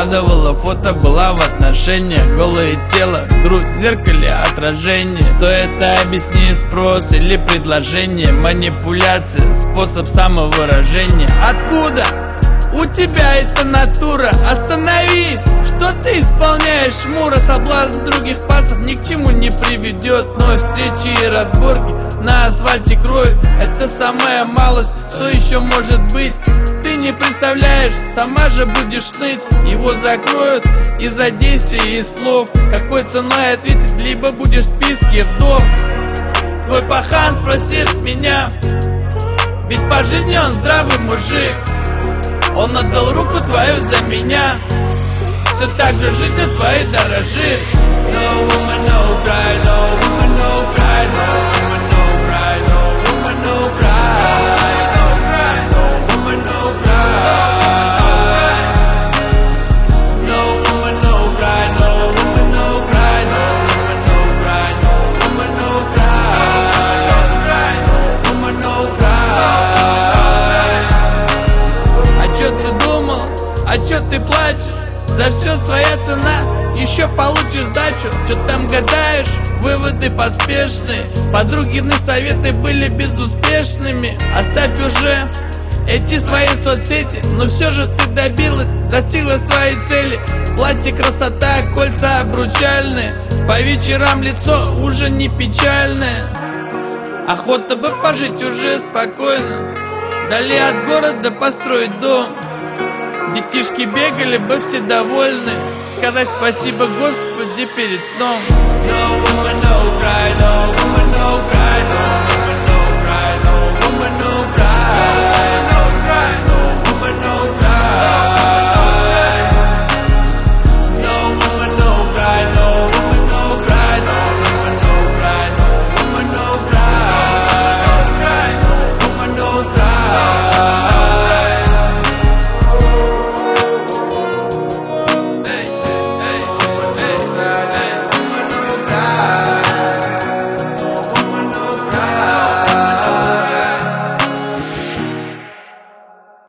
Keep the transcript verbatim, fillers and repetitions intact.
выкладывала фото, была в отношениях. Голое тело, грудь в зеркале отражение. Что это, объясни, спрос или предложение? Манипуляция, способ самовыражения. Откуда у тебя эта натура? Остановись! Что ты исполняешь шмура? Соблазн других пацев ни к чему не приведет. Но встречи и разборки на асфальте кровь — это самая малость, что еще может быть. Ты не представляешь, сама же будешь ныть. Его закроют из-за действий и слов. Какой ценой ответить, либо будешь в списке вдов. Твой пахан спросит с меня, ведь по жизни он здравый мужик. Он отдал руку твою за меня, все так же жизнью твоей дорожит. No woman, no cry, no woman, no cry, no woman, no cry, no woman, no cry, no cry, no woman, no cry. No woman, no cry, no woman, no cry, no woman, no cry, no woman, no cry, no cry, no woman, no cry. А чё ты думал? А чё ты плачешь? За все своя цена, еще получишь сдачу. Чё там гадаешь? Выводы поспешные. Подругины советы были безуспешными. Оставь уже эти свои соцсети. Но все же ты добилась, достигла своей цели. Платье, красота, кольца обручальные. По вечерам лицо уже не печальное. Охота бы пожить уже спокойно, вдали от города построить дом. Детишки бегали бы все довольны, сказать спасибо Господи перед сном. No woman, no cry, no woman, no cry, no woman, no cry, no woman, no cry.